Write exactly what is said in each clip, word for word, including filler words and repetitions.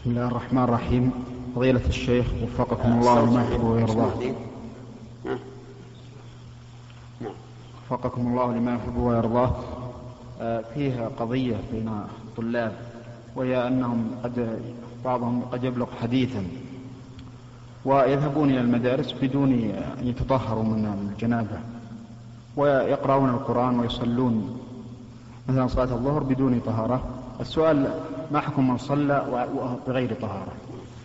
بسم الله الرحمن الرحيم. فضيلة الشيخ وفقكم الله لما يحب ويرضاه. وفقكم الله لما يحب ويرضاه. فيها قضية بين الطلاب، وهي أنهم قد بعضهم قد يبلغ حديثا ويذهبون إلى المدارس بدون أن يتطهروا من الجنابة، ويقرؤون القرآن ويصلون مثلا صلاة الظهر بدون طهارة. السؤال: ما حكم من صلى بغير طهارة؟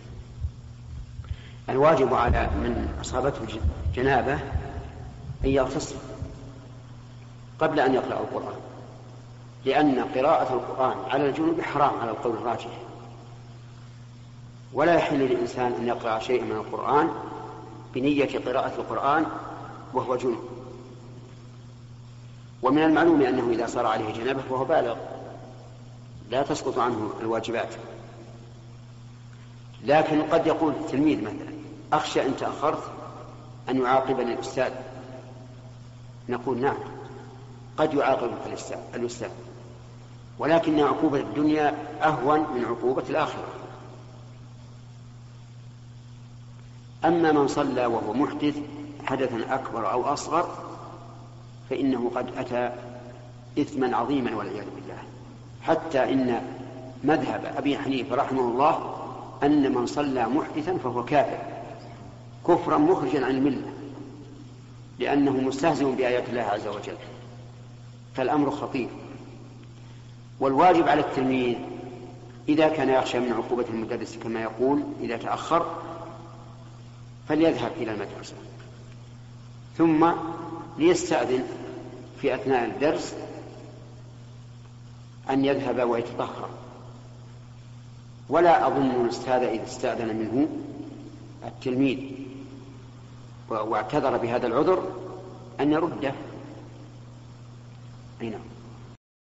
الواجب على من أصابته جنابة أن يغتسل قبل أن يقرأ القرآن، لأن قراءة القرآن على الجنوب حرام على القول الراجح، ولا يحل للإنسان أن يقرأ شيئا من القرآن بنية قراءة القرآن وهو جنوب. ومن المعلوم أنه إذا صار عليه جنابة فهو بالغ لا تسقط عنه الواجبات. لكن قد يقول التلميذ مثلا: أخشى إن تأخرت أن يعاقبني الأستاذ. نقول: نعم، قد يعاقبك الأستاذ، ولكن عقوبة الدنيا أهون من عقوبة الآخرة. أما من صلى وهو محدث حدثا أكبر أو أصغر فإنه قد أتى إثما عظيما والعياذ بالله، حتى إن مذهب أبي حنيفة رحمه الله أن من صلى محدثا فهو كافر كفرا مخرجا عن الملة، لأنه مستهزئ بآيات الله عز وجل. فالأمر خطير. والواجب على التلميذ إذا كان يخشى من عقوبة المدرس كما يقول إذا تأخر فليذهب إلى المدرسة، ثم ليستأذن في أثناء الدرس أن يذهب ويتطهر. ولا أظن الأستاذ إذا استأذن منه التلميذ واعتذر بهذا العذر أن يرده. أي نعم.